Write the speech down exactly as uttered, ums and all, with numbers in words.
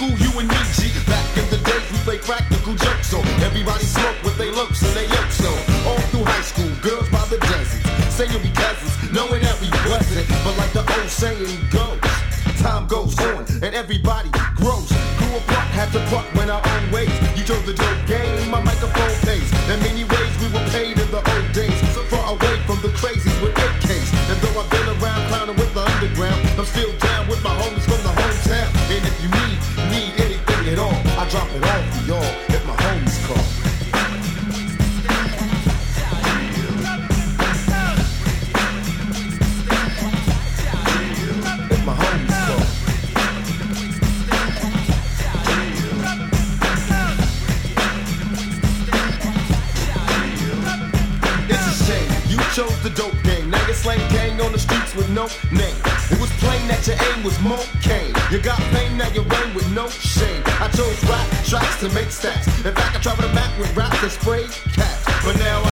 school, you and me, G. Back in the days, we played practical jokes, so everybody smoked with they looks and they yokes, so all through high school, girls by the dozens, saying we cousins, knowing that we wasn't. But like the old saying goes, time goes on and everybody grows. Grew apart, had to part, went our own ways. You chose the dope game, my microphone pays. In many ways, we were paid in the old days, so far away from the crazies with A Ks. And though I've been around clowning with the underground, I'm still down with my homies from the hometown. And if you need, need anything at all, I drop it off for y'all if my homies call. If my homies call. It's a shame you chose the dope game. Now you're slang gang on the streets with no name. It was plain that your aim was more cane. You got fame, now you reign with no shame. I chose rap tracks to make stats. In fact, I travel the map with rap that spray cats. But now